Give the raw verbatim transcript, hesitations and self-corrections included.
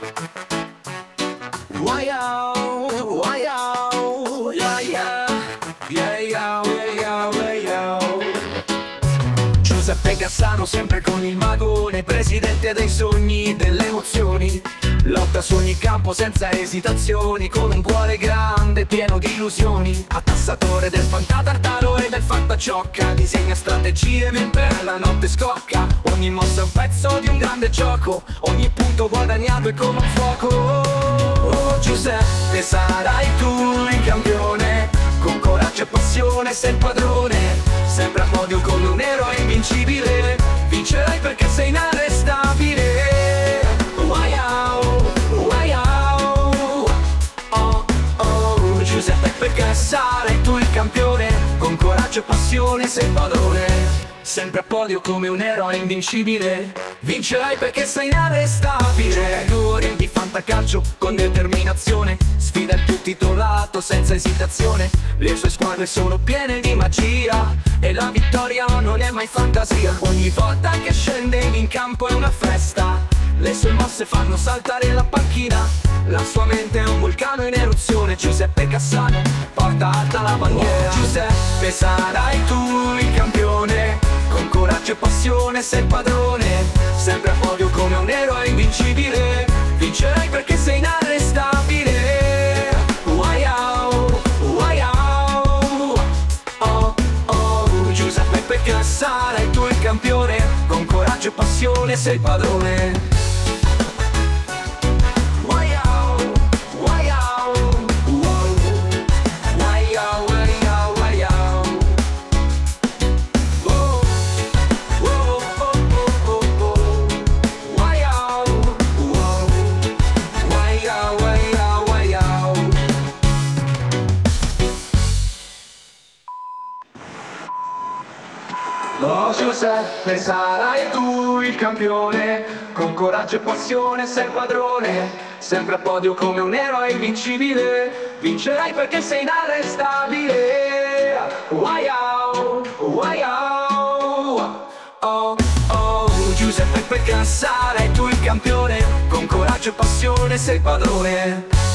Wow, wow, yeah, yeah, yeah, yeah, yeah, yeah, yeah. Giuseppe Cassano sempre con il magone, presidente dei sogni, delle emozioni. Lotta su ogni campo senza esitazioni, con un cuore grande pieno di illusioni. Attasstatore del fantatartaro e del fantaciocca, disegna strategie mentre la notte scocca. Ogni mossa è un pezzo di un grande gioco, ogni punto guadagnato è come un fuoco. Oh Giuseppe, sarai tu il campione, con coraggio e passione sei il padrone. Sempre a podio come un eroe invincibile, vincerai perché sei inarrestabile. Wow, wow, oh, oh, Giuseppe, perché sarai tu il campione, con coraggio e passione sei il padrone. Sempre a podio come un eroe invincibile, vincerai perché sei inarrestabile. Giocatori di fantacalcio con determinazione, sfida il più titolato senza esitazione. Le sue squadre sono piene di magia e la vittoria non è mai fantasia. Ogni volta che scende in campo è una festa, le sue mosse fanno saltare la panchina. La sua mente è un vulcano in eruzione. Giuseppe Cassano porta alta la bandiera. Oh, Giuseppe, sarai tu il campione, con coraggio e passione sei il padrone. Sempre a podio come un eroe invincibile, vincerai perché sei inarrestabile. Wow, wow, oh, oh, Giuseppe, perché sarai tu il campione, con coraggio e passione sei il padrone. Oh Giuseppe, sarai tu il campione, con coraggio e passione sei il padrone. Sempre a podio come un eroe invincibile, vincerai perché sei inarrestabile. Wow, wow, oh, oh, Giuseppe, perché sarai tu il campione, con coraggio e passione sei il padrone.